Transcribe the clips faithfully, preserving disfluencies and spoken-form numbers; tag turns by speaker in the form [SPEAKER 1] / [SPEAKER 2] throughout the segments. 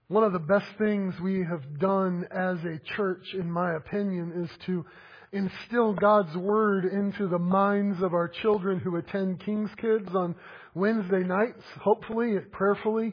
[SPEAKER 1] One of the best things we have done as a church, in my opinion, is to instill God's Word into the minds of our children who attend King's Kids on Wednesday nights, hopefully, prayerfully.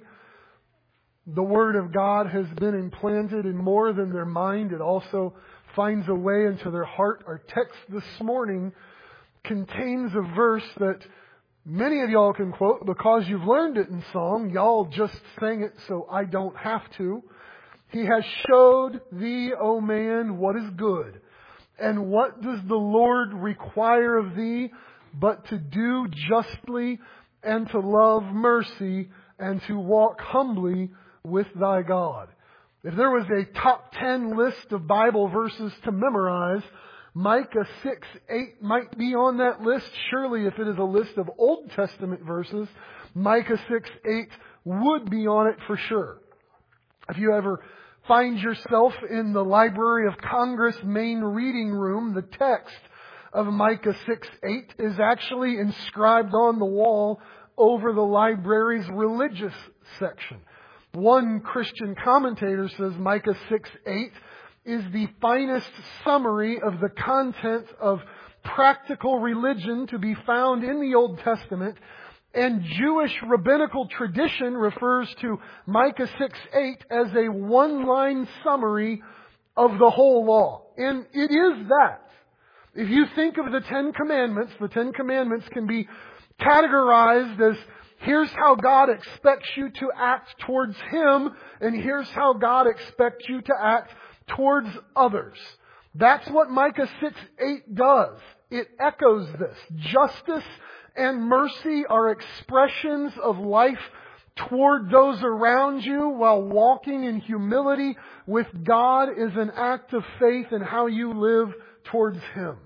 [SPEAKER 1] The Word of God has been implanted in more than their mind. It also finds a way into their heart. Our text this morning contains a verse that many of y'all can quote because you've learned it in song. Y'all just sang it so I don't have to. He has showed thee, O man, what is good. And what does the Lord require of thee but to do justly and to love mercy and to walk humbly with thy God? If there was a top ten list of Bible verses to memorize, Micah six eight might be on that list. Surely if it is a list of Old Testament verses, Micah six eight would be on it for sure. If you ever find yourself in the Library of Congress main reading room, the text of Micah six eight is actually inscribed on the wall over the library's religious section. One Christian commentator says Micah six eight is the finest summary of the content of practical religion to be found in the Old Testament, and Jewish rabbinical tradition refers to Micah six eight as a one-line summary of the whole law. And it is that. If you think of the Ten Commandments, the Ten Commandments can be categorized as here's how God expects you to act towards Him, and here's how God expects you to act towards others. That's what Micah six eight does. It echoes this. Justice and mercy are expressions of life toward those around you, while walking in humility with God is an act of faith in how you live towards Him.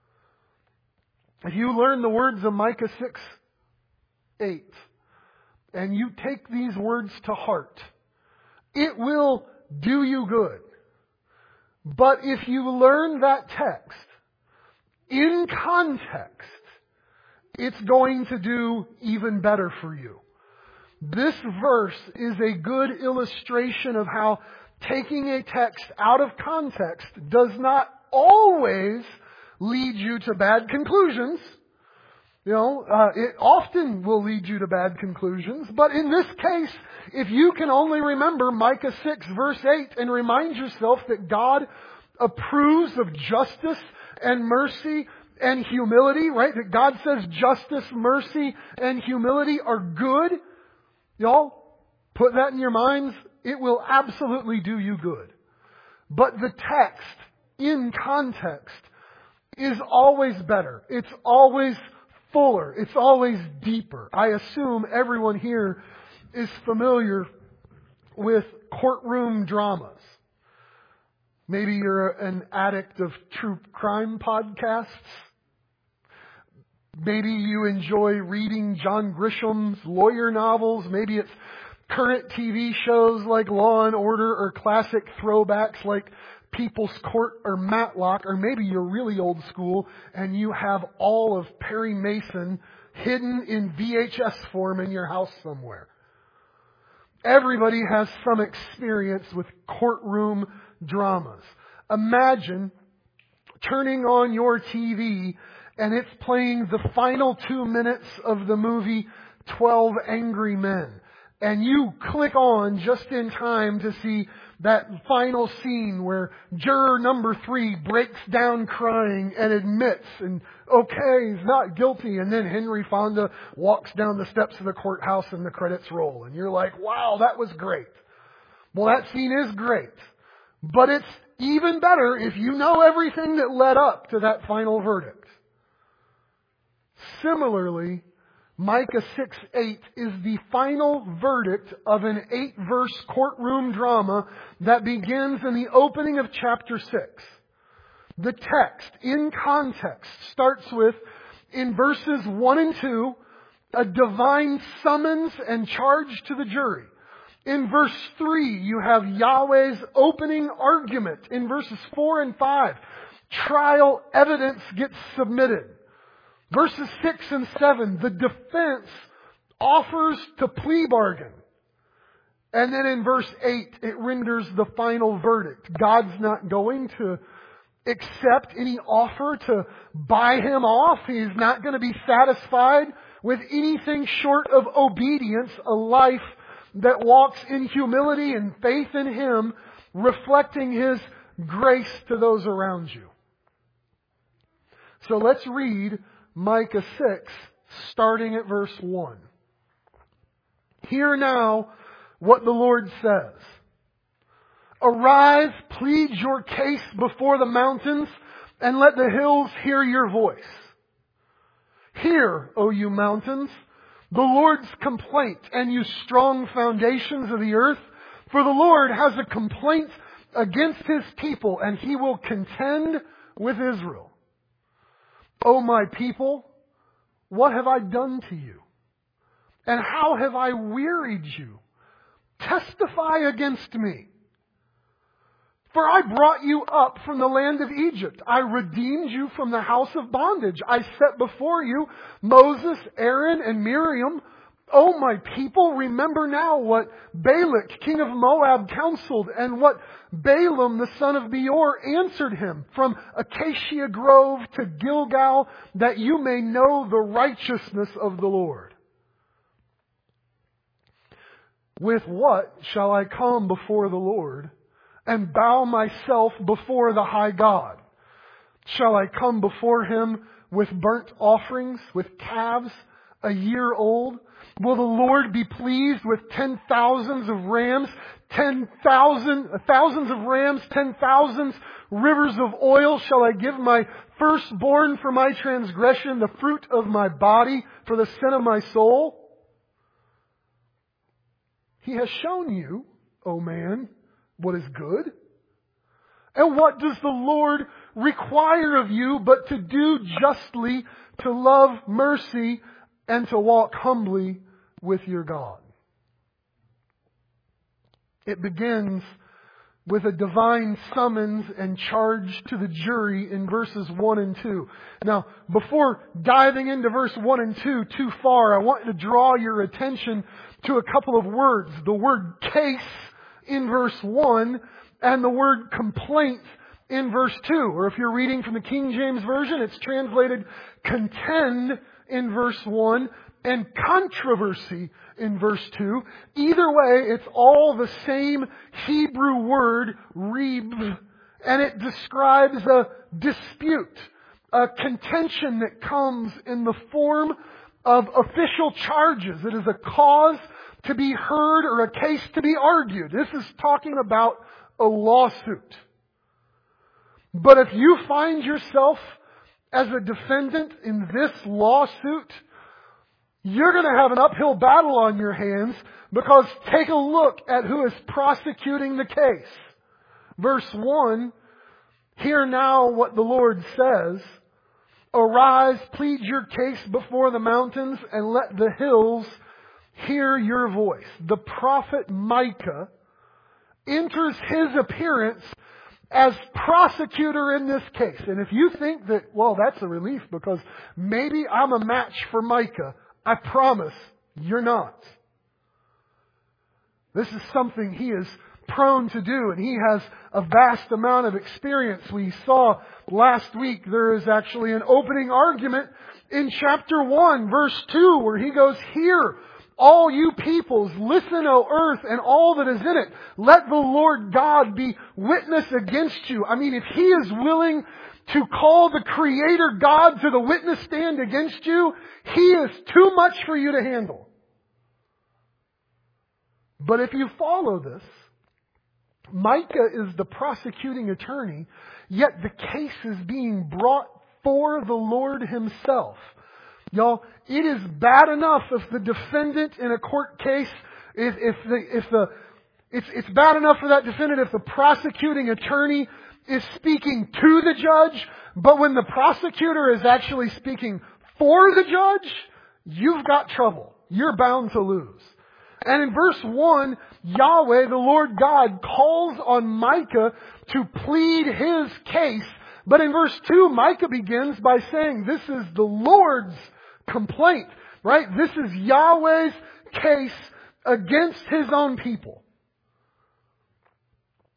[SPEAKER 1] If you learn the words of Micah six eight and you take these words to heart, it will do you good. But if you learn that text in context, it's going to do even better for you. This verse is a good illustration of how taking a text out of context does not always lead you to bad conclusions. You know, uh, it often will lead you to bad conclusions. But in this case, if you can only remember Micah six verse eight and remind yourself that God approves of justice and mercy and humility, right? That God says justice, mercy, and humility are good. Y'all, put that in your minds. It will absolutely do you good. But the text in context is always better. It's always fuller. It's always deeper. I assume everyone here is familiar with courtroom dramas. Maybe you're an addict of true crime podcasts. Maybe you enjoy reading John Grisham's lawyer novels. Maybe it's current T V shows like Law and Order, or classic throwbacks like People's Court or Matlock. Or maybe you're really old school and you have all of Perry Mason hidden in V H S form in your house somewhere. Everybody has some experience with courtroom dramas. Imagine turning on your T V and it's playing the final two minutes of the movie twelve Angry Men. And you click on just in time to see that final scene where juror number three breaks down crying and admits, and okay, he's not guilty. And then Henry Fonda walks down the steps of the courthouse and the credits roll. And you're like, wow, that was great. Well, that scene is great. But it's even better if you know everything that led up to that final verdict. Similarly, Micah six eight is the final verdict of an eight-verse courtroom drama that begins in the opening of chapter six. The text, in context, starts with, in verses one and two, a divine summons and charge to the jury. In verse three, you have Yahweh's opening argument. In verses four and five, trial evidence gets submitted. Verses six and seven, the defense offers to plea bargain. And then in verse eight, it renders the final verdict. God's not going to accept any offer to buy him off. He's not going to be satisfied with anything short of obedience, a life that walks in humility and faith in him, reflecting his grace to those around you. So let's read Micah six, starting at verse one. Hear now what the Lord says. Arise, plead your case before the mountains, and let the hills hear your voice. Hear, O you mountains, the Lord's complaint, and you strong foundations of the earth, for the Lord has a complaint against his people, and he will contend with Israel. O my people, what have I done to you? And how have I wearied you? Testify against me. For I brought you up from the land of Egypt. I redeemed you from the house of bondage. I set before you Moses, Aaron, and Miriam. O my people, remember now what Balak, king of Moab, counseled, and what Balaam, the son of Beor, answered him from Acacia Grove to Gilgal, that you may know the righteousness of the Lord. With what shall I come before the Lord and bow myself before the high God? Shall I come before him with burnt offerings, with calves a year old? Will the Lord be pleased with ten thousands of rams, ten thousand, thousands of rams, ten thousands rivers of oil? Shall I give my firstborn for my transgression, the fruit of my body for the sin of my soul? He has shown you, O man, what is good. And what does the Lord require of you but to do justly, to love mercy, and to walk humbly with your God? It begins with a divine summons and charge to the jury in verses one and two. Now, before diving into verse one and two too far, I want to draw your attention to a couple of words. The word case in verse one and the word complaint in verse two. Or if you're reading from the King James Version, it's translated contend in verse one and controversy in verse two. Either way, it's all the same Hebrew word, rib, and it describes a dispute, a contention that comes in the form of official charges. It is a cause to be heard or a case to be argued. This is talking about a lawsuit. But if you find yourself as a defendant in this lawsuit, you're going to have an uphill battle on your hands, because take a look at who is prosecuting the case. Verse one, hear now what the Lord says. Arise, plead your case before the mountains, and let the hills hear your voice. The prophet Micah enters his appearance as prosecutor in this case. And if you think that, well, that's a relief because maybe I'm a match for Micah, I promise you're not. This is something he is prone to do, and he has a vast amount of experience. We saw last week there is actually an opening argument in chapter one, verse two, where he goes, "Hear, all you peoples, listen, O earth, and all that is in it. Let the Lord God be witness against you." I mean, if he is willing to call the Creator God to the witness stand against you, he is too much for you to handle. But if you follow this, Micah is the prosecuting attorney, yet the case is being brought for the Lord himself. Y'all, it is bad enough if the defendant in a court case, if, if the, if the, it's, it's bad enough for that defendant if the prosecuting attorney is speaking to the judge, but when the prosecutor is actually speaking for the judge, you've got trouble. You're bound to lose. And in verse one, Yahweh, the Lord God, calls on Micah to plead his case. But in verse two, Micah begins by saying, this is the Lord's complaint, right? This is Yahweh's case against his own people.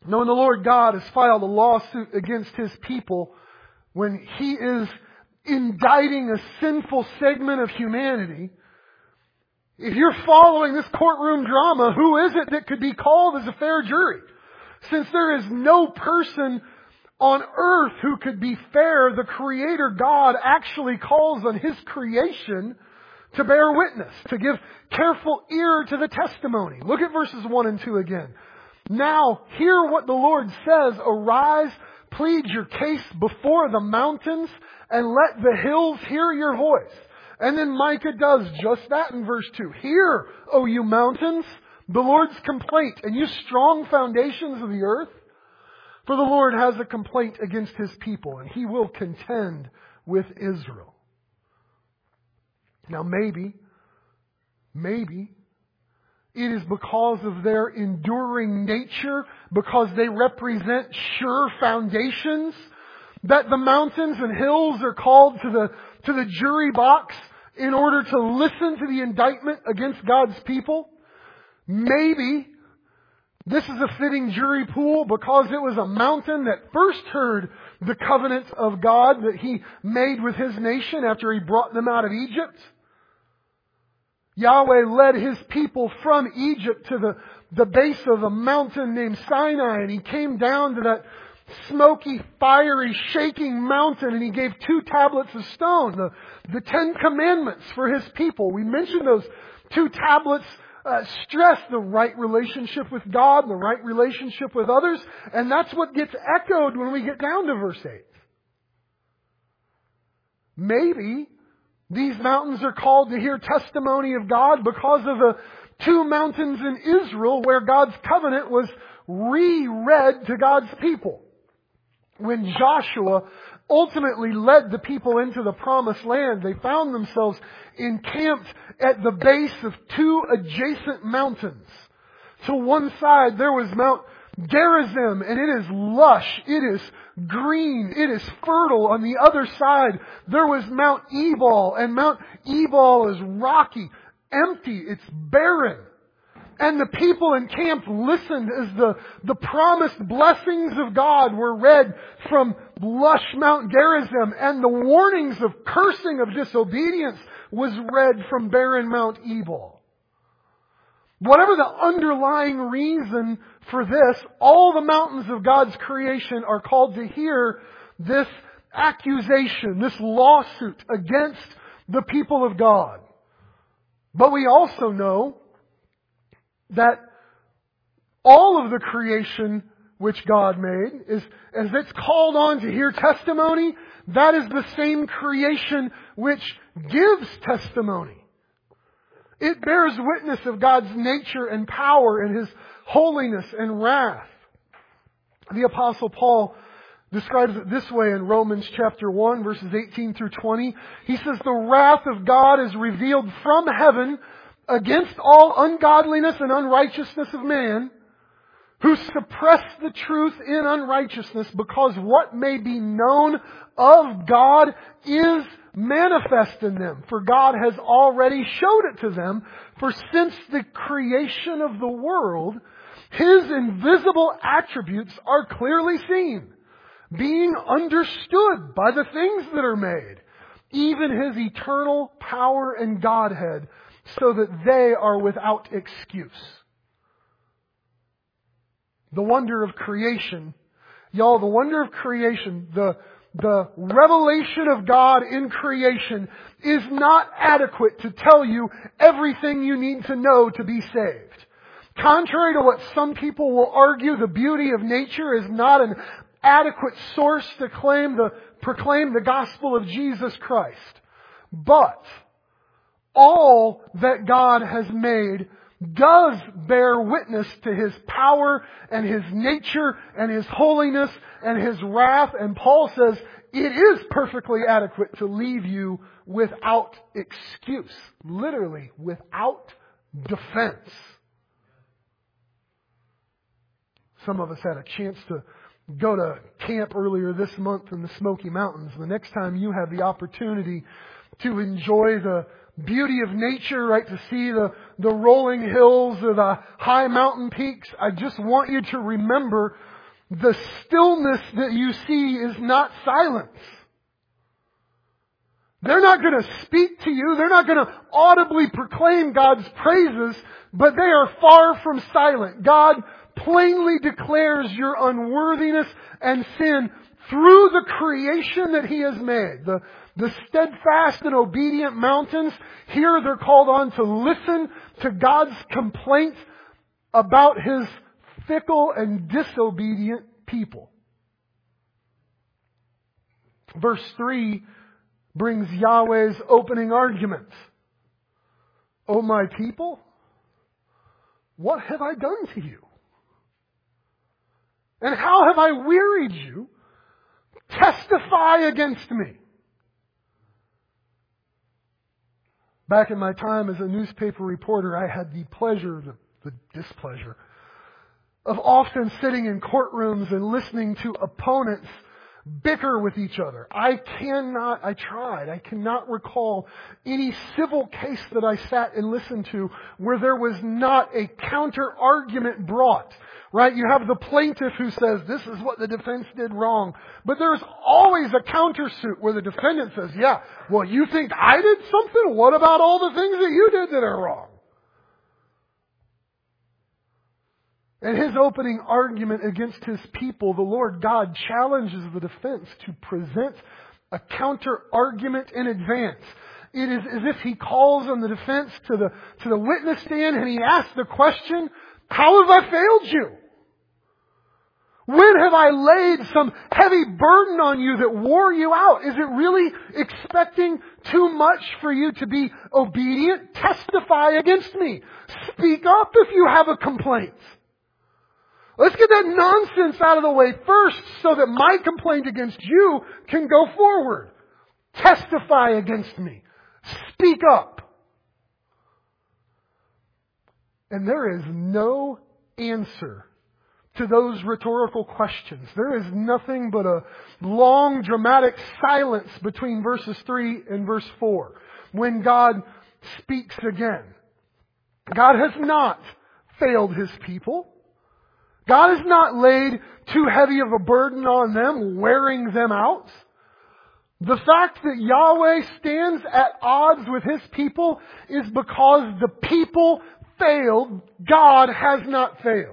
[SPEAKER 1] Now when the Lord God has filed a lawsuit against His people, when He is indicting a sinful segment of humanity, if you're following this courtroom drama, who is it that could be called as a fair jury? Since there is no person on earth who could be fair, the Creator God actually calls on His creation to bear witness, to give careful ear to the testimony. Look at verses one and two again. Now, hear what the Lord says. Arise, plead your case before the mountains, and let the hills hear your voice. And then Micah does just that in verse two. Hear, O you mountains, the Lord's complaint, and you strong foundations of the earth. For the Lord has a complaint against His people, and He will contend with Israel. Now maybe, maybe, it is because of their enduring nature, because they represent sure foundations, that the mountains and hills are called to the, to the jury box in order to listen to the indictment against God's people. Maybe this is a fitting jury pool because it was a mountain that first heard the covenant of God that He made with His nation after He brought them out of Egypt. Yahweh led His people from Egypt to the, the base of a mountain named Sinai, and He came down to that smoky, fiery, shaking mountain, and He gave two tablets of stone, the, the Ten Commandments for His people. We mentioned those two tablets uh, stress the right relationship with God and the right relationship with others, and that's what gets echoed when we get down to verse eight. Maybe these mountains are called to hear testimony of God because of the two mountains in Israel where God's covenant was re-read to God's people. When Joshua ultimately led the people into the promised land, they found themselves encamped at the base of two adjacent mountains. To one side there was Mount Gerizim, and it is lush, it is green, it is fertile. On the other side there was Mount Ebal, and Mount Ebal is rocky, empty, it's barren. And the people encamped listened as the, the promised blessings of God were read from lush Mount Gerizim, and the warnings of cursing of disobedience was read from barren Mount Ebal. Whatever the underlying reason for this, all the mountains of God's creation are called to hear this accusation, this lawsuit against the people of God. But we also know that all of the creation which God made is, as it's called on to hear testimony, that is the same creation which gives testimony. It bears witness of God's nature and power and His holiness and wrath. The Apostle Paul describes it this way in Romans chapter one, verses eighteen through twenty. He says, the wrath of God is revealed from heaven against all ungodliness and unrighteousness of man, who suppress the truth in unrighteousness, because what may be known of God is manifest in them. For God has already showed it to them. For since the creation of the world, His invisible attributes are clearly seen, being understood by the things that are made, even His eternal power and Godhead, so that they are without excuse. The wonder of creation, y'all, the wonder of creation, the, the revelation of God in creation is not adequate to tell you everything you need to know to be saved. Contrary to what some people will argue, the beauty of nature is not an adequate source to claim the, proclaim the gospel of Jesus Christ. But all that God has made does bear witness to His power and His nature and His holiness and His wrath. And Paul says it is perfectly adequate to leave you without excuse. Literally, without defense. Some of us had a chance to go to camp earlier this month in the Smoky Mountains. The next time you have the opportunity to enjoy the beauty of nature, right, to see the, the rolling hills or the high mountain peaks, I just want you to remember The stillness that you see is not silence. They're not going to speak to you. They're not going to audibly proclaim God's praises, but they are far from silent. God plainly declares your unworthiness and sin through the creation that He has made. The, the steadfast and obedient mountains, here they're called on to listen to God's complaints about His fickle and disobedient people. Verse three brings Yahweh's opening argument. O my people, what have I done to you? And how have I wearied you? Testify against me. Back in my time as a newspaper reporter, I had the pleasure, the, the displeasure, of often sitting in courtrooms and listening to opponents bicker with each other. I cannot, I tried, I cannot recall any civil case that I sat and listened to where there was not a counter argument brought. Right? You have the plaintiff who says, this is what the defense did wrong. But there's always a countersuit where the defendant says, yeah, well, you think I did something? What about all the things that you did that are wrong? And his opening argument against his people, the Lord God challenges the defense to present a counter argument in advance. It is as if He calls on the defense to the, to the witness stand and He asks the question, how have I failed you? When have I laid some heavy burden on you that wore you out? Is it really expecting too much for you to be obedient? Testify against me. Speak up if you have a complaint. Let's get that nonsense out of the way first so that my complaint against you can go forward. Testify against me. Speak up. And there is no answer to those rhetorical questions. There is nothing but a long dramatic silence between verses three and verse four when God speaks again. God has not failed His people. God has not laid too heavy of a burden on them, wearing them out. The fact that Yahweh stands at odds with His people is because the people failed. God has not failed.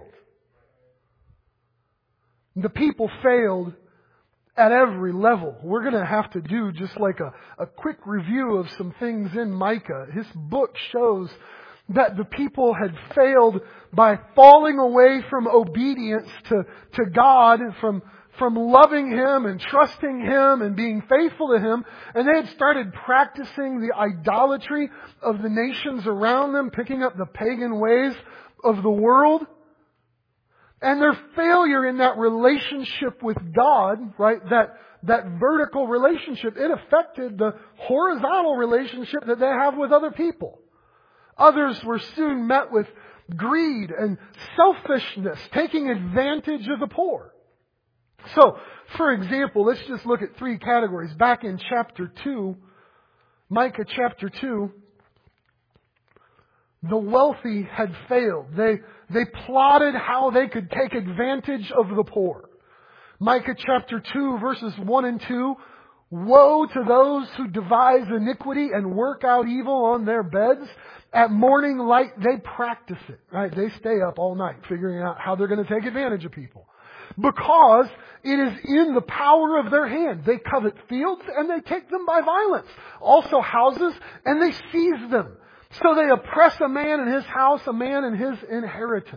[SPEAKER 1] The people failed at every level. We're going to have to do just like a, a quick review of some things in Micah. His book shows that the people had failed by falling away from obedience to, to God, from, from loving Him and trusting Him and being faithful to Him. And they had started practicing the idolatry of the nations around them, picking up the pagan ways of the world. And their failure in that relationship with God, right, that, that vertical relationship, it affected the horizontal relationship that they have with other people. Others were soon met with greed and selfishness, taking advantage of the poor. So, for example, let's just look at three categories. Back in chapter two, Micah chapter two, the wealthy had failed. They, they plotted how they could take advantage of the poor. Micah chapter two, verses one and two, woe to those who devise iniquity and work out evil on their beds. At morning light, they practice it, right? They stay up all night figuring out how they're going to take advantage of people. Because it is in the power of their hand. They covet fields and they take them by violence. Also houses and they seize them. So they oppress a man in his house, a man in his inheritance.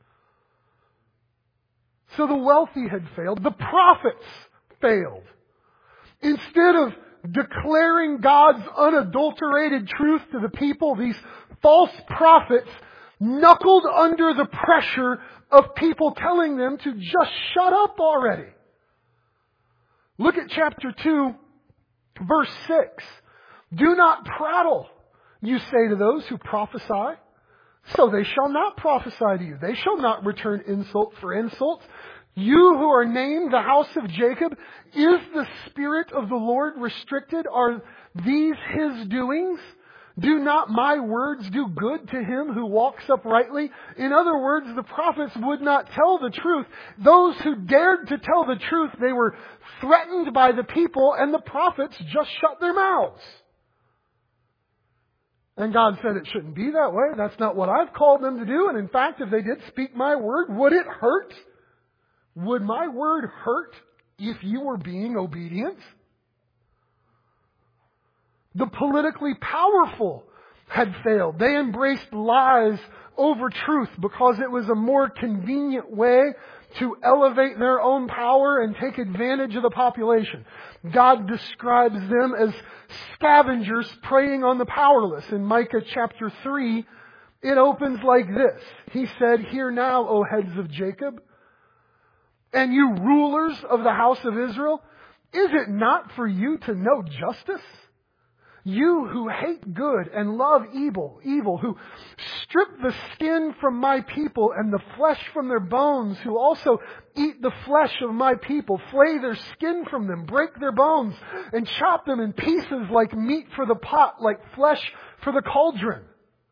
[SPEAKER 1] So the wealthy had failed. The prophets failed. Instead of declaring God's unadulterated truth to the people, these false prophets knuckled under the pressure of people telling them to just shut up already. Look at chapter two, verse six. Do not prattle, you say to those who prophesy, so they shall not prophesy to you. They shall not return insult for insult. You who are named the house of Jacob, is the Spirit of the Lord restricted? Are these His doings? Do not my words do good to him who walks uprightly? In other words, the prophets would not tell the truth. Those who dared to tell the truth, they were threatened by the people, and the prophets just shut their mouths. And God said it shouldn't be that way. That's not what I've called them to do. And in fact, if they did speak my word, would it hurt? Would my word hurt if you were being obedient? The politically powerful had failed. They embraced lies over truth because it was a more convenient way to elevate their own power and take advantage of the population. God describes them as scavengers preying on the powerless. In Micah chapter three, it opens like this. He said, "Hear now, O heads of Jacob, and you rulers of the house of Israel, is it not for you to know justice? You who hate good and love evil, evil, who strip the skin from my people and the flesh from their bones, who also eat the flesh of my people, flay their skin from them, break their bones, and chop them in pieces like meat for the pot, like flesh for the cauldron."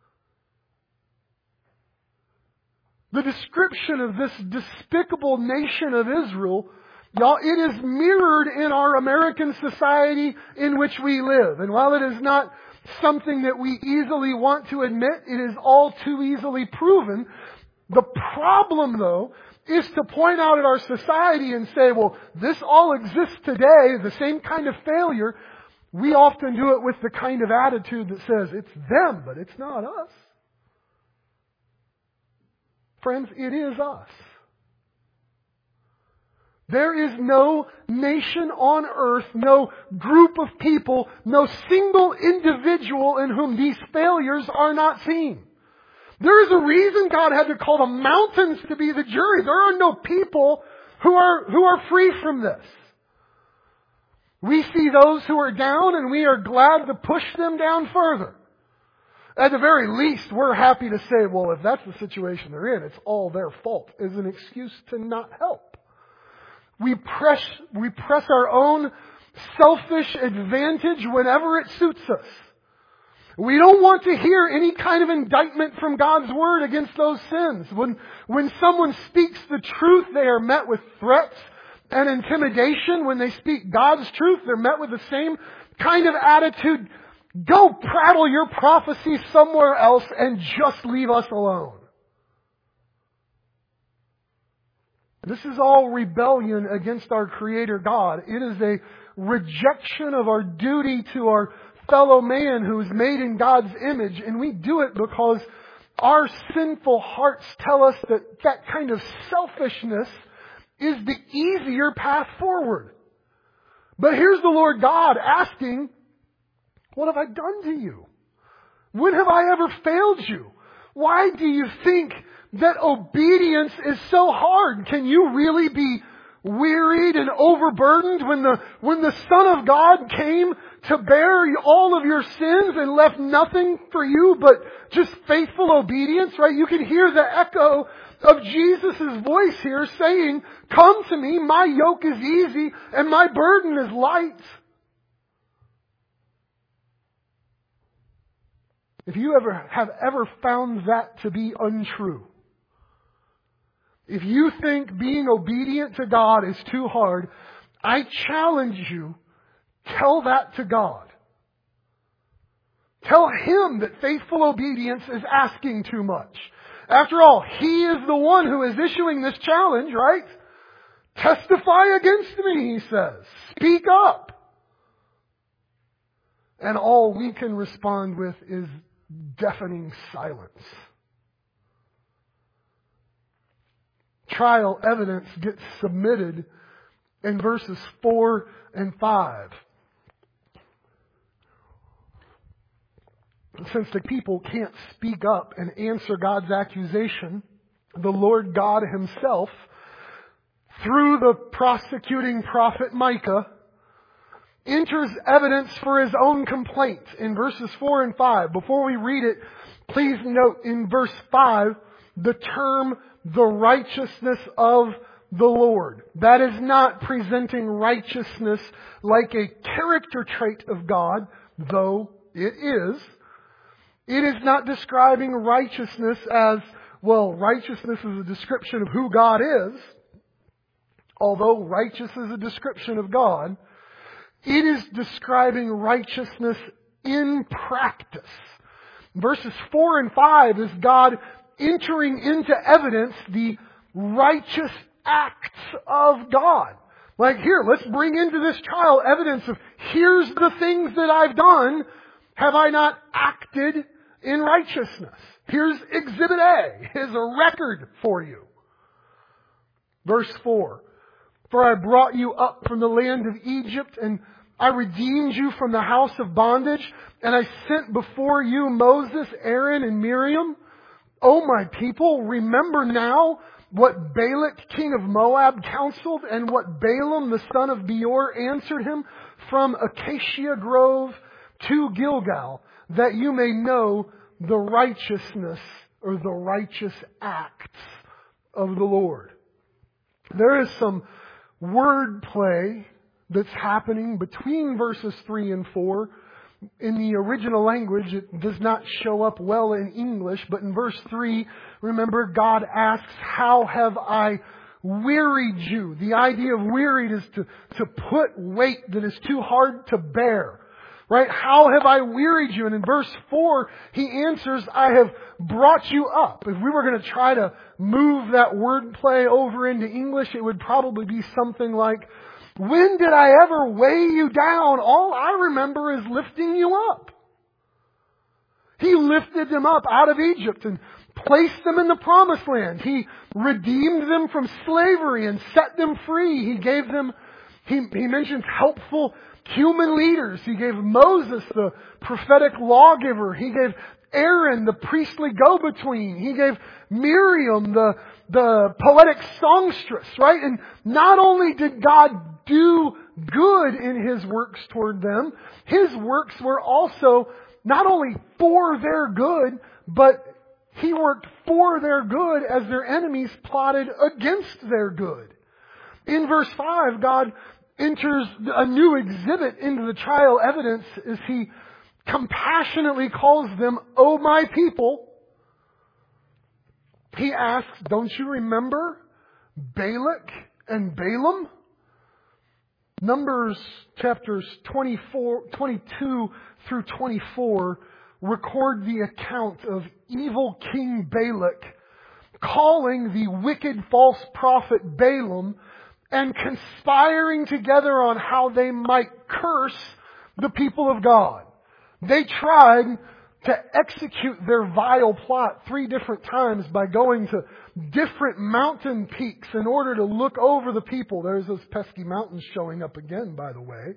[SPEAKER 1] The description of this despicable nation of Israel, y'all, it is mirrored in our American society in which we live. And while it is not something that we easily want to admit, it is all too easily proven. The problem, though, is to point out at our society and say, well, this all exists today, the same kind of failure. We often do it with the kind of attitude that says, it's them, but it's not us. Friends, it is us. There is no nation on earth, no group of people, no single individual in whom these failures are not seen. There is a reason God had to call the mountains to be the jury. There are no people who are, who are free from this. We see those who are down and we are glad to push them down further. At the very least, we're happy to say, well, if that's the situation they're in, it's all their fault, as an excuse to not help. We press, we press our own selfish advantage whenever it suits us. We don't want to hear any kind of indictment from God's Word against those sins. When, when someone speaks the truth, they are met with threats and intimidation. When they speak God's truth, they're met with the same kind of attitude. Go prattle your prophecy somewhere else and just leave us alone. This is all rebellion against our Creator God. It is a rejection of our duty to our fellow man who is made in God's image. And we do it because our sinful hearts tell us that that kind of selfishness is the easier path forward. But here's the Lord God asking, what have I done to you? When have I ever failed you? Why do you think that obedience is so hard? Can you really be wearied and overburdened when the, when the Son of God came to bear all of your sins and left nothing for you but just faithful obedience, right? You can hear the echo of Jesus' voice here saying, "Come to me, my yoke is easy and my burden is light." If you ever have ever found that to be untrue, if you think being obedient to God is too hard, I challenge you, tell that to God. Tell Him that faithful obedience is asking too much. After all, He is the one who is issuing this challenge, right? Testify against me, He says. Speak up. And all we can respond with is deafening silence. Trial evidence gets submitted in verses four and five. Since the people can't speak up and answer God's accusation, the Lord God Himself, through the prosecuting prophet Micah, enters evidence for His own complaint in verses four and five. Before we read it, please note in verse five the term the righteousness of the Lord. That is not presenting righteousness like a character trait of God, though it is. It is not describing righteousness as, well, righteousness is a description of who God is, although righteous is a description of God. It is describing righteousness in practice. Verses four and five is God entering into evidence the righteous acts of God. Like, here, let's bring into this trial evidence of, here's the things that I've done. Have I not acted in righteousness? Here's Exhibit A. Here's a record for you. Verse four. For I brought you up from the land of Egypt, and I redeemed you from the house of bondage, and I sent before you Moses, Aaron, and Miriam. O my people, remember now what Balak, king of Moab, counseled, and what Balaam, the son of Beor, answered him from Acacia Grove to Gilgal, that you may know the righteousness or the righteous acts of the Lord. There is some wordplay that's happening between verses three and four. In the original language, it does not show up well in English, but in verse three, remember, God asks, how have I wearied you? The idea of wearied is to, to put weight that is too hard to bear. Right? How have I wearied you? And in verse four, he answers, I have brought you up. If we were going to try to move that wordplay over into English, it would probably be something like, when did I ever weigh you down? All I remember is lifting you up. He lifted them up out of Egypt and placed them in the promised land. He redeemed them from slavery and set them free. He gave them, he, he mentions helpful human leaders. He gave Moses, the prophetic lawgiver. He gave Aaron, the priestly go-between. He gave Miriam, the, the poetic songstress, right? And not only did God do good in His works toward them, His works were also not only for their good, but He worked for their good as their enemies plotted against their good. In verse five, God enters a new exhibit into the trial evidence as He compassionately calls them, O my people. He asks, don't you remember Balak and Balaam? Numbers chapters twenty-four, twenty-two through twenty-four record the account of evil King Balak calling the wicked false prophet Balaam and conspiring together on how they might curse the people of God. They tried to execute their vile plot three different times by going to different mountain peaks in order to look over the people. There's those pesky mountains showing up again, by the way.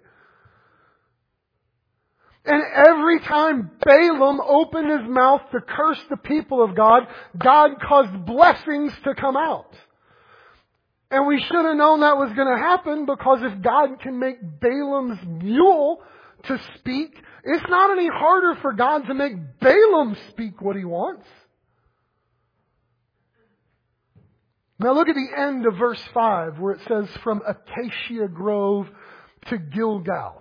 [SPEAKER 1] And every time Balaam opened his mouth to curse the people of God, God caused blessings to come out. And we should have known that was going to happen, because if God can make Balaam's mule to speak, it's not any harder for God to make Balaam speak what He wants. Now look at the end of verse five, where it says, from Acacia Grove to Gilgal,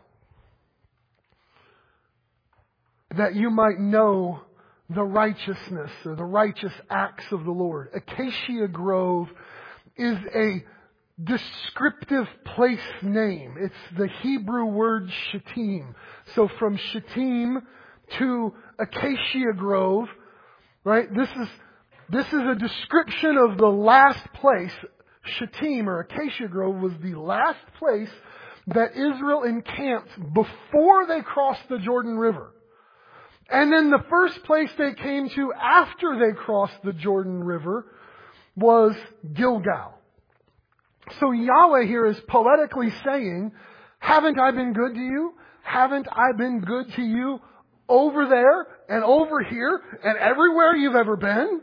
[SPEAKER 1] that you might know the righteousness or the righteous acts of the Lord. Acacia Grove is a descriptive place name. It's the Hebrew word Shittim. So from Shittim to Acacia Grove, right? This is this is a description of the last place. Shittim or Acacia Grove was the last place that Israel encamped before they crossed the Jordan River. And then the first place they came to after they crossed the Jordan River was Gilgal. So Yahweh here is poetically saying, haven't I been good to you? Haven't I been good to you over there and over here and everywhere you've ever been?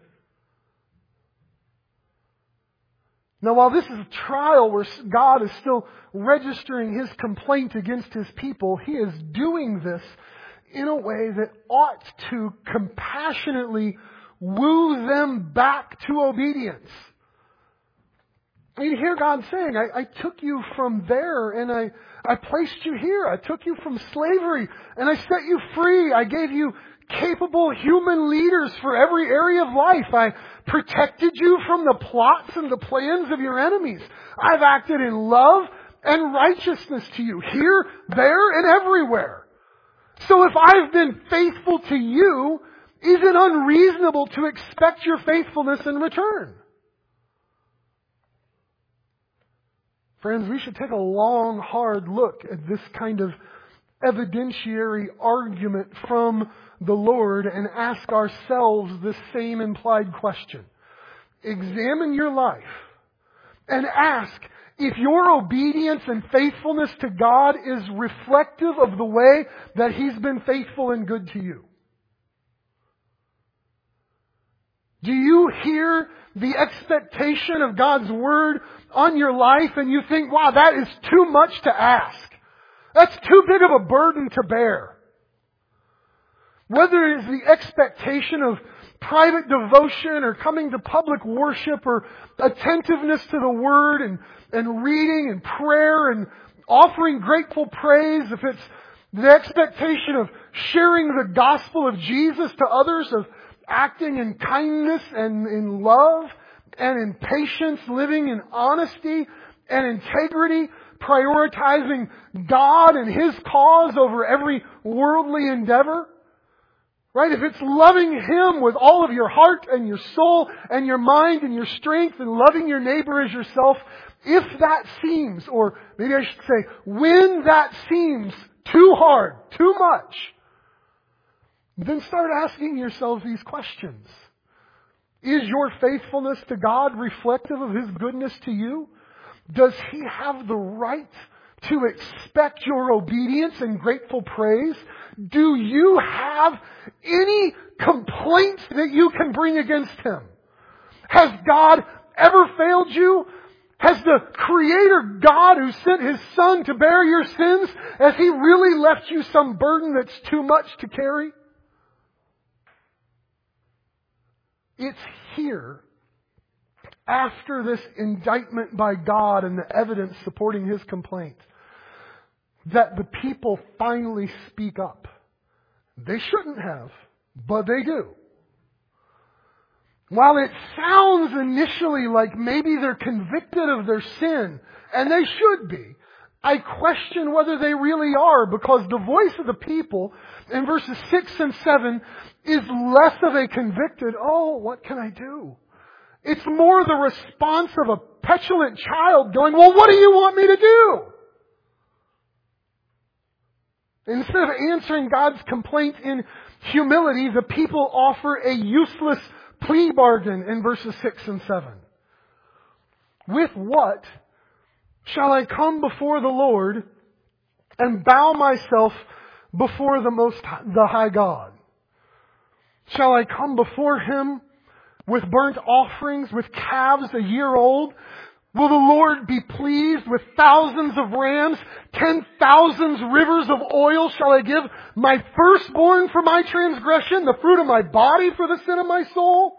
[SPEAKER 1] Now, while this is a trial where God is still registering His complaint against His people, He is doing this in a way that ought to compassionately woo them back to obedience. You hear God saying, I, I took you from there and I, I placed you here. I took you from slavery and I set you free. I gave you capable human leaders for every area of life. I protected you from the plots and the plans of your enemies. I've acted in love and righteousness to you, here, there, and everywhere. So if I've been faithful to you, is it unreasonable to expect your faithfulness in return? Friends, we should take a long, hard look at this kind of evidentiary argument from the Lord and ask ourselves the same implied question. Examine your life and ask if your obedience and faithfulness to God is reflective of the way that He's been faithful and good to you. Do you hear the expectation of God's Word on your life and you think, wow, that is too much to ask. That's too big of a burden to bear. Whether it is the expectation of private devotion or coming to public worship or attentiveness to the Word and, and reading and prayer and offering grateful praise, if it's the expectation of sharing the gospel of Jesus to others, of acting in kindness and in love and in patience, living in honesty and integrity, prioritizing God and His cause over every worldly endeavor. Right? If it's loving Him with all of your heart and your soul and your mind and your strength and loving your neighbor as yourself, if that seems, or maybe I should say, when that seems too hard, too much, then start asking yourselves these questions. Is your faithfulness to God reflective of His goodness to you? Does He have the right to expect your obedience and grateful praise? Do you have any complaints that you can bring against Him? Has God ever failed you? Has the Creator God who sent His Son to bear your sins, has He really left you some burden that's too much to carry? It's here, after this indictment by God and the evidence supporting His complaint, that the people finally speak up. They shouldn't have, but they do. While it sounds initially like maybe they're convicted of their sin, and they should be, I question whether they really are, because the voice of the people in verses six and seven is less of a convicted, oh, what can I do? It's more the response of a petulant child going, well, what do you want me to do? Instead of answering God's complaint in humility, the people offer a useless plea bargain in verses six and seven. With what shall I come before the Lord and bow myself before the most the high God? Shall I come before Him with burnt offerings, with calves a year old? Will the Lord be pleased with thousands of rams, ten thousands rivers of oil? Shall I give my firstborn for my transgression, the fruit of my body for the sin of my soul?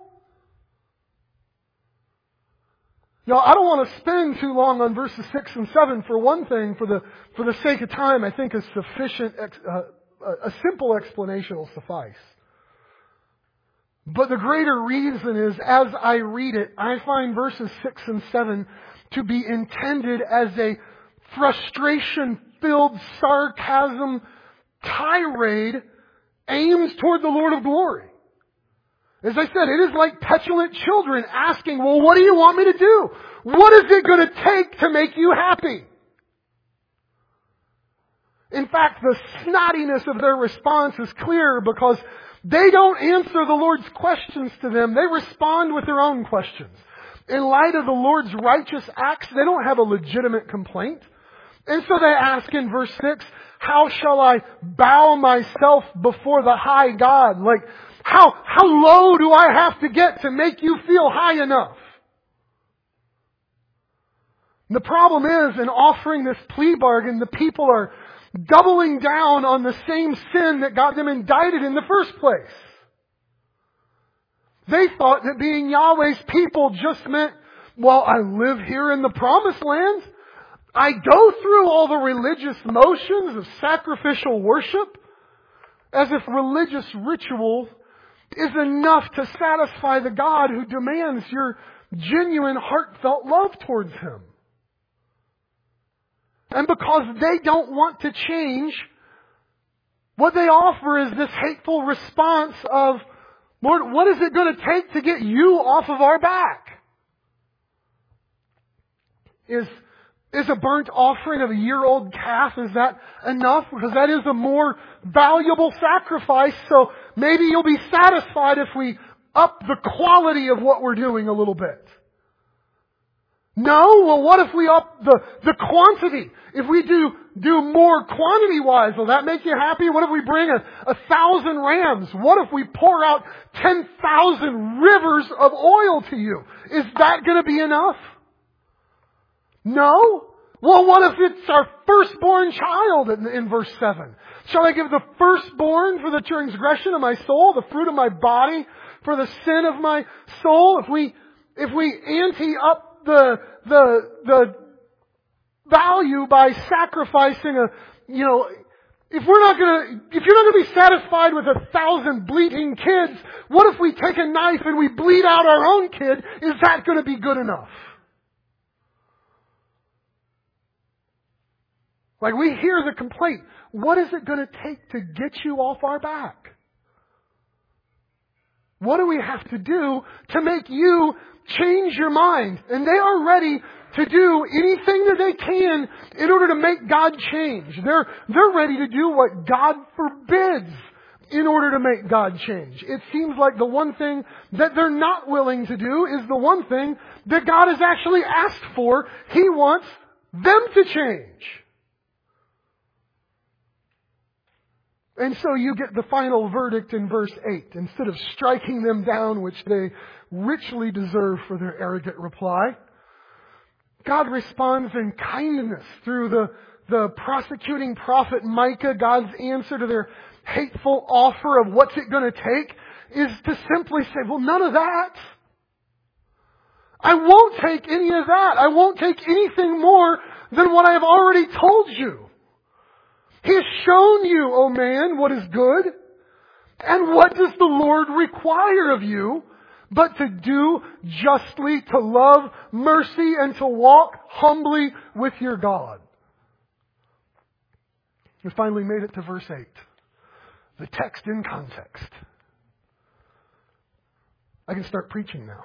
[SPEAKER 1] Now, I don't want to spend too long on verses six and seven. For one thing, for the for the sake of time, I think a sufficient, uh, a simple explanation will suffice. But the greater reason is, as I read it, I find verses six and seven to be intended as a frustration-filled sarcasm tirade aimed toward the Lord of glory. As I said, it is like petulant children asking, well, what do you want me to do? What is it going to take to make you happy? In fact, the snottiness of their response is clear because they don't answer the Lord's questions to them. They respond with their own questions. In light of the Lord's righteous acts, they don't have a legitimate complaint. And so they ask in verse six, how shall I bow myself before the high God? Like, how, how low do I have to get to make you feel high enough? And the problem is, in offering this plea bargain, the people are doubling down on the same sin that got them indicted in the first place. They thought that being Yahweh's people just meant, well, I live here in the promised land. I go through all the religious motions of sacrificial worship. As if religious ritual is enough to satisfy the God who demands your genuine, heartfelt love towards Him. And because they don't want to change, what they offer is this hateful response of, Lord, what is it going to take to get you off of our back? Is, is a burnt offering of a year-old calf, is that enough? Because that is a more valuable sacrifice, so maybe you'll be satisfied if we up the quality of what we're doing a little bit. No? Well, what if we up the, the quantity? If we do, do more quantity-wise, will that make you happy? What if we bring a, a thousand rams? What if we pour out ten thousand rivers of oil to you? Is that going to be enough? No? Well, what if it's our firstborn child in, in verse seven? Shall I give the firstborn for the transgression of my soul, the fruit of my body for the sin of my soul? If we, if we ante up the, the, the value by sacrificing a, you know, if we're not gonna, if you're not gonna be satisfied with a thousand bleating kids, what if we take a knife and we bleed out our own kid? Is that gonna be good enough? Like, we hear the complaint. What is it going to take to get you off our back? What do we have to do to make you change your mind? And they are ready to do anything that they can in order to make God change. They're, they're ready to do what God forbids in order to make God change. It seems like the one thing that they're not willing to do is the one thing that God has actually asked for. He wants them to change. And so you get the final verdict in verse eight. Instead of striking them down, which they richly deserve for their arrogant reply, God responds in kindness through the, the prosecuting prophet Micah. God's answer to their hateful offer of what's it going to take is to simply say, well, none of that. I won't take any of that. I won't take anything more than what I have already told you. He has shown you, O man, what is good. And what does the Lord require of you but to do justly, to love mercy, and to walk humbly with your God? We finally made it to verse eight. The text in context. I can start preaching now.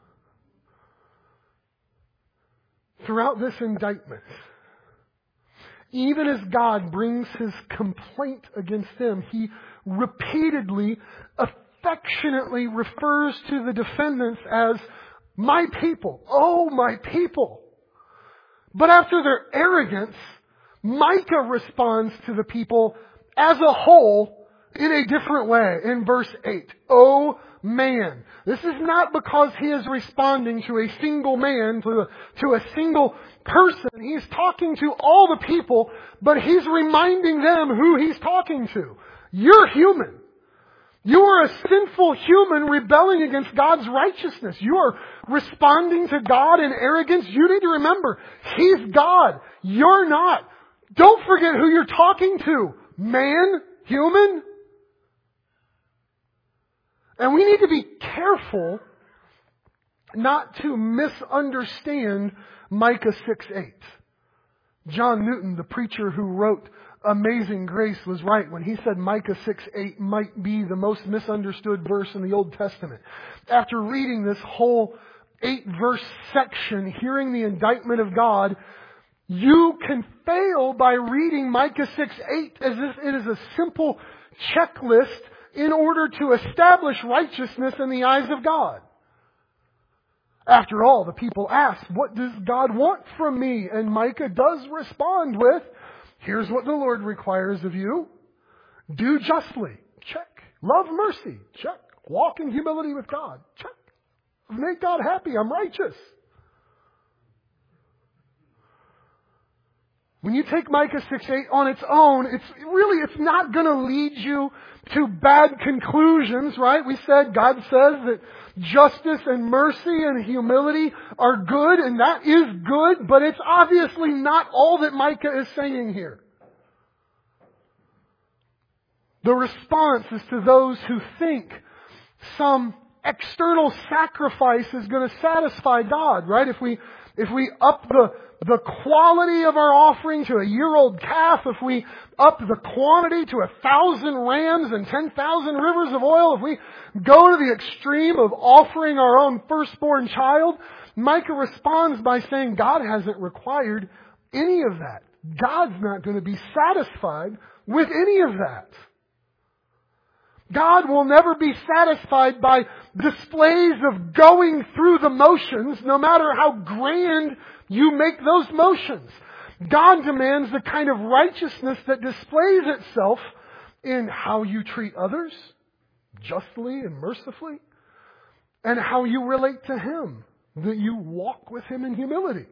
[SPEAKER 1] Throughout this indictment, even as God brings His complaint against them, He repeatedly, affectionately refers to the defendants as my people. Oh, my people. But after their arrogance, Micah responds to the people as a whole in a different way in verse eight. Oh, man. This is not because he is responding to a single man, to a, to a single person. He's talking to all the people, but he's reminding them who he's talking to. You're human. You are a sinful human rebelling against God's righteousness. You are responding to God in arrogance. You need to remember, He's God. You're not. Don't forget who you're talking to. Man, human. And we need to be careful not to misunderstand Micah six eight. John Newton, the preacher who wrote Amazing Grace, was right when he said Micah six eight might be the most misunderstood verse in the Old Testament. After reading this whole eight verse section, hearing the indictment of God, you can fail by reading Micah six eight as if it is a simple checklist in order to establish righteousness in the eyes of God. After all, the people ask, what does God want from me? And Micah does respond with, here's what the Lord requires of you. Do justly. Check. Love mercy. Check. Walk in humility with God. Check. Make God happy. I'm righteous. When you take Micah six eight on its own, it's really, it's not going to lead you to bad conclusions, right? We said, God says that justice and mercy and humility are good, and that is good, but it's obviously not all that Micah is saying here. The response is to those who think some external sacrifice is going to satisfy God, right? If we if we up the the quality of our offering to a year-old calf, if we up the quantity to a thousand rams and ten thousand rivers of oil, if we go to the extreme of offering our own firstborn child, Micah responds by saying God hasn't required any of that. God's not going to be satisfied with any of that. God will never be satisfied by displays of going through the motions, no matter how grand you make those motions. God demands the kind of righteousness that displays itself in how you treat others, justly and mercifully, and how you relate to Him, that you walk with Him in humility.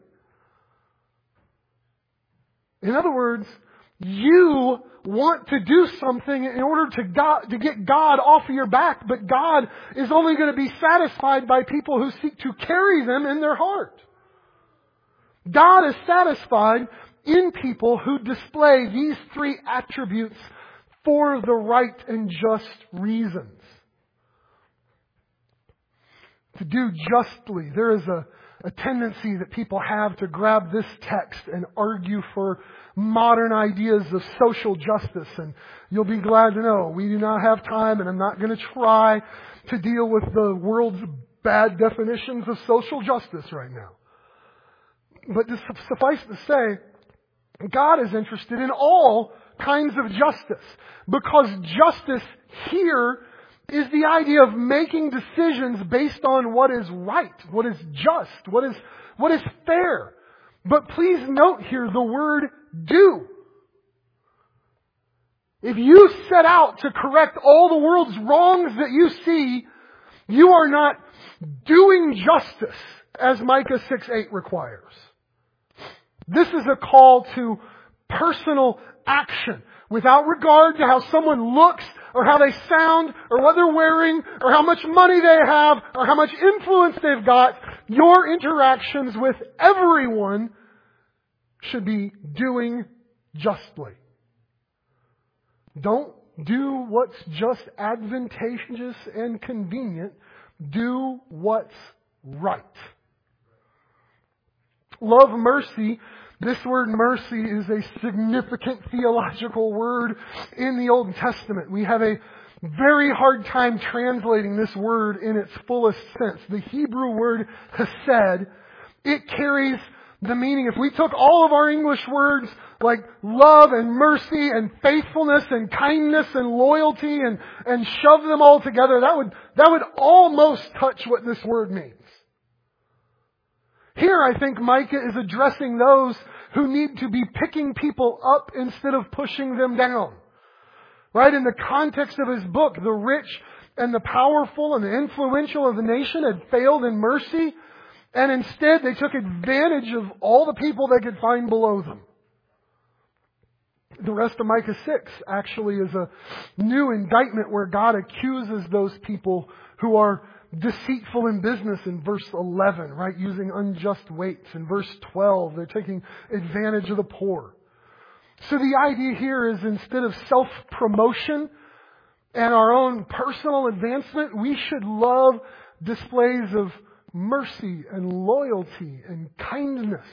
[SPEAKER 1] In other words, you want to do something in order to God, to get God off of your back, but God is only going to be satisfied by people who seek to carry them in their heart. God is satisfied in people who display these three attributes for the right and just reasons. To do justly, there is a A tendency that people have to grab this text and argue for modern ideas of social justice. And you'll be glad to know we do not have time, and I'm not going to try to deal with the world's bad definitions of social justice right now. But just suffice to say, God is interested in all kinds of justice, because justice here is the idea of making decisions based on what is right, what is just, what is, what is fair. But please note here the word do. If you set out to correct all the world's wrongs that you see, you are not doing justice as Micah six eight requires. This is a call to personal action without regard to how someone looks, or how they sound, or what they're wearing, or how much money they have, or how much influence they've got. Your interactions with everyone should be doing justly. Don't do what's just advantageous and convenient. Do what's right. Love mercy. This word mercy is a significant theological word in the Old Testament. We have a very hard time translating this word in its fullest sense. The Hebrew word hesed, it carries the meaning, if we took all of our English words like love and mercy and faithfulness and kindness and loyalty and, and shove them all together, that would, that would almost touch what this word means. Here, I think Micah is addressing those who need to be picking people up instead of pushing them down. Right? In the context of his book, the rich and the powerful and the influential of the nation had failed in mercy, and instead they took advantage of all the people they could find below them. The rest of Micah six actually is a new indictment where God accuses those people who are deceitful in business in verse eleven, right? Using unjust weights. In verse twelve, they're taking advantage of the poor. So the idea here is, instead of self-promotion and our own personal advancement, we should love displays of mercy and loyalty and kindness.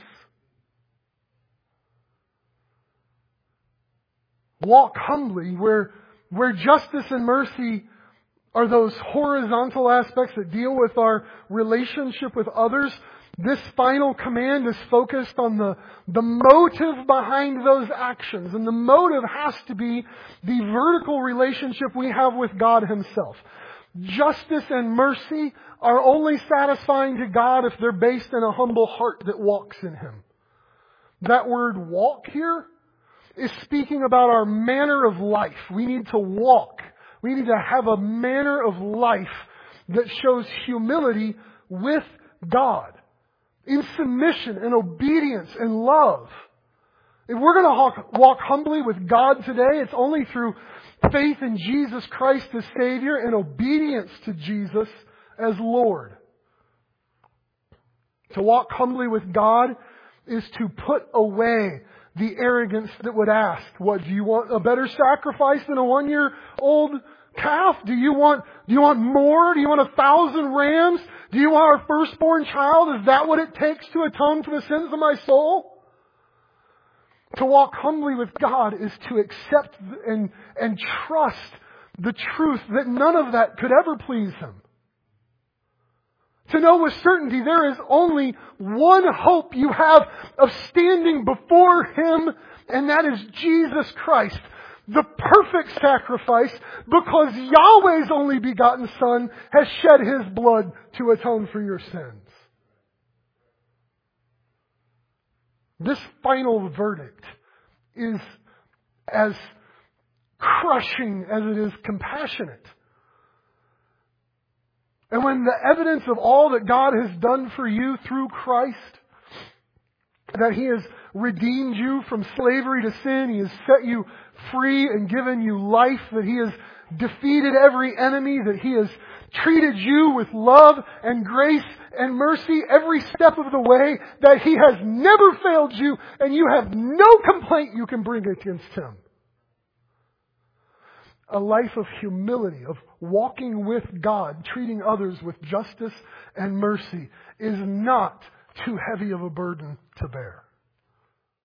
[SPEAKER 1] Walk humbly, where, where justice and mercy are those horizontal aspects that deal with our relationship with others. This final command is focused on the, the motive behind those actions. And the motive has to be the vertical relationship we have with God Himself. Justice and mercy are only satisfying to God if they're based in a humble heart that walks in Him. That word walk here is speaking about our manner of life. We need to walk. We need to have a manner of life that shows humility with God, in submission and obedience and love. If we're going to walk humbly with God today, it's only through faith in Jesus Christ as Savior and obedience to Jesus as Lord. To walk humbly with God is to put away the arrogance that would ask, what, do you want a better sacrifice than a one-year-old calf? Do you want, do you want more? Do you want a thousand rams? Do you want our firstborn child? Is that what it takes to atone for the sins of my soul? To walk humbly with God is to accept and, and trust the truth that none of that could ever please Him. To know with certainty there is only one hope you have of standing before Him, and that is Jesus Christ, the perfect sacrifice, because Yahweh's only begotten Son has shed His blood to atone for your sins. This final verdict is as crushing as it is compassionate. And when the evidence of all that God has done for you through Christ, that He has redeemed you from slavery to sin, He has set you free and given you life, that He has defeated every enemy, that He has treated you with love and grace and mercy every step of the way, that He has never failed you, and you have no complaint you can bring against Him. A life of humility, of walking with God, treating others with justice and mercy, is not too heavy of a burden to bear.